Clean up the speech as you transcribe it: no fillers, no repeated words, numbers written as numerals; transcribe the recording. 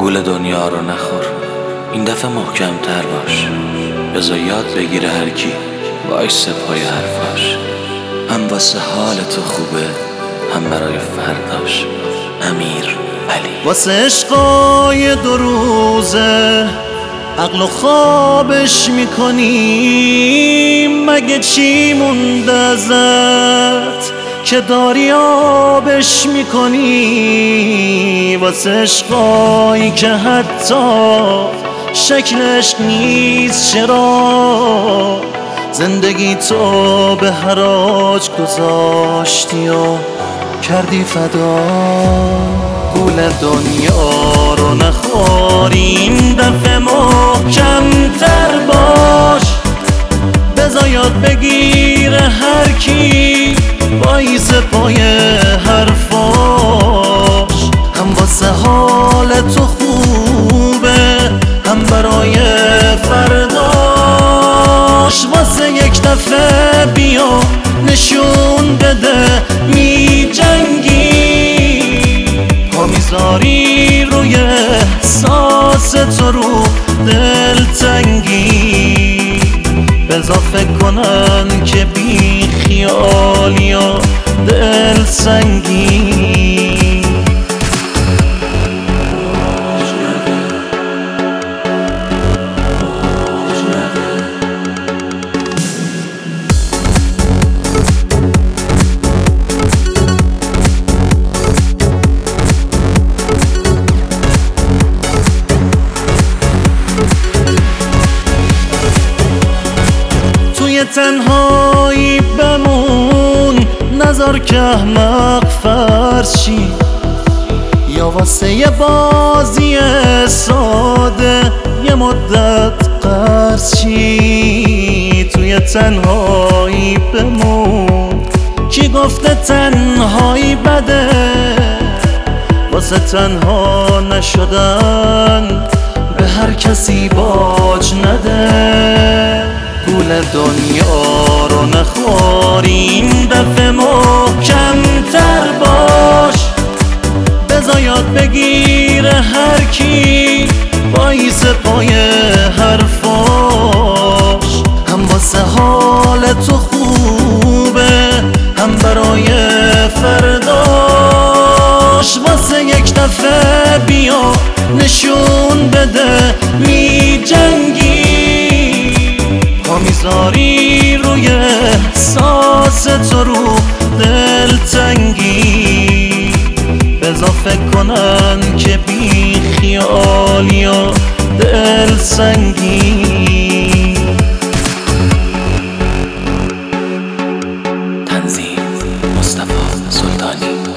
گول دنیا رو نخور، این دفعه محکم‌تر باش. بذار یاد بگیره هر کی وایسه پای حرفاش. هم واسه حال تو خوبه، هم برای فرداش. امیر علی. واسه عشقای 2 روزه عقل و خوابش میکنی، مگه چی مونده ازت که داری آبش میکنی؟ واسه عشقایی که حتی شکلش نیست، چرا زندگی تو به حراج گذاشتی و کردی فدا؟ گول دنیا رو نخوری، این دفعه محکم‌تر باش. بذار یاد بگیره هر کی وایس پای حرفاش. هم واسه حال تو خوبه، هم برای فرداش. واسه یک دفعه بیا نشون بده می جنگی، پا میذاری روی احساس تو رو دلتنگی. بذار فکر کنن که بی خیالی یا دل سنگی. تنهایی بمون، نذار که احمق فرض شی، یا واسه یه بازی ساده یه مدت قرض شی. توی تنهایی بمون، کی گفته تنهایی بده؟ واسه تنها نشدن به هر کسی باج نده. گول دنیا رو نخوری، این دفعه محکم‌تر باش. بذار یاد بگیره هر کی وایس پای حرفاش. هم واسه حال تو خوبه، هم برای فرداش. واسه یک دفعه بیا نشون بده می جنگی، پا میذاری روی احساس تو رو دلتنگی. بذار فکر کنن که بی خیالی یا دل سنگی. تنظیم مصطفی سلطانی.